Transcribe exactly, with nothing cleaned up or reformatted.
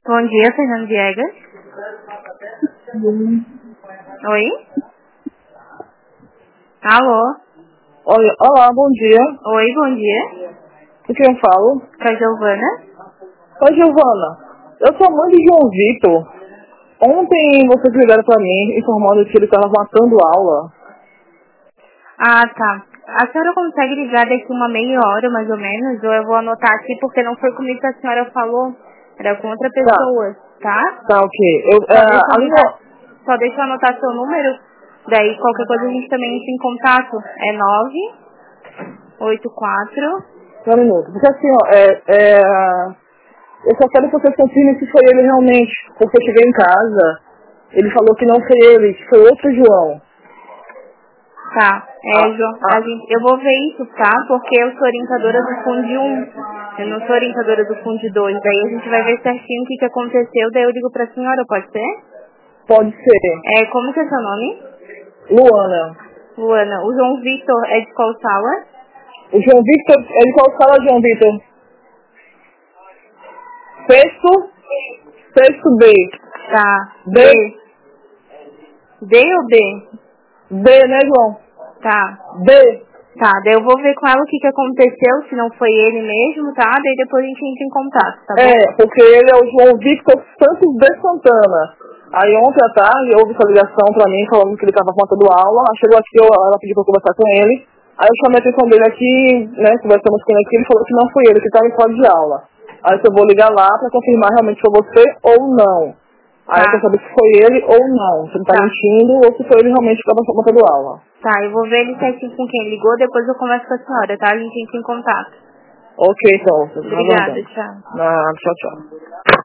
Bom dia, Fernando Viegas. Hum. Oi? Alô? Oi, olá, bom dia. Oi, bom dia. Com quem eu falo? Com a Giovana? Oi, Giovana. Eu sou a mãe de João Vitor. Ontem vocês ligaram pra mim informando que ele estava matando aula. Ah, tá. A senhora consegue ligar daqui uma meia hora, mais ou menos? Ou eu vou anotar aqui, porque não foi comigo que a senhora falou. Era com outra Tá, pessoa, tá? tá, ok. Eu, Só uh, deixa eu a anotar, língua... só deixa eu anotar seu número. Daí qualquer coisa a gente também entra em contato. É nove oito quatro. Só um minuto. Porque assim, ó, é, é, eu só quero que vocês confirmem se foi ele realmente. Porque eu cheguei em casa, ele falou que não foi ele, que foi outro João. Tá, é, Ah, João, a ah, gente, eu vou ver isso, tá? Porque eu sou orientadora do Fundi um, eu não sou orientadora do Fundi dois. Daí a gente vai ver certinho o que, que aconteceu, daí eu ligo pra senhora, pode ser? pode ser. É, como que é seu nome? Luana. Luana. O João Vitor é de qual sala? O João Victor, ele qual sala, João Victor? Sexto, sexto B. Tá, B, D. D ou B? B, né, João? Tá. B. Tá, daí eu vou ver com ela o que, que aconteceu, se não foi ele mesmo, tá? Daí depois a gente entra em contato, tá bom? É, porque ele é o João Victor Santos de Santana. Aí ontem à tarde houve essa ligação pra mim falando que ele estava matando aula. Aí chegou aqui, eu- ela pediu pra eu conversar com ele. Aí eu chamei a atenção dele aqui, né, conversamos com ele aqui, ele falou que não foi ele, que estava em fora de aula. Aí eu vou ligar lá pra confirmar realmente se foi você ou não. Aí eu quero Tá, saber se foi ele ou não, se ele tá tá. mentindo ou se foi ele realmente que estava matando aula. Tá, eu vou ver ele certinho com quem ligou, depois eu converso com a senhora, tá? A gente entra em contato. Ok, então, vocês estão Obrigada, aguardando. tchau. Ah, tchau, tchau.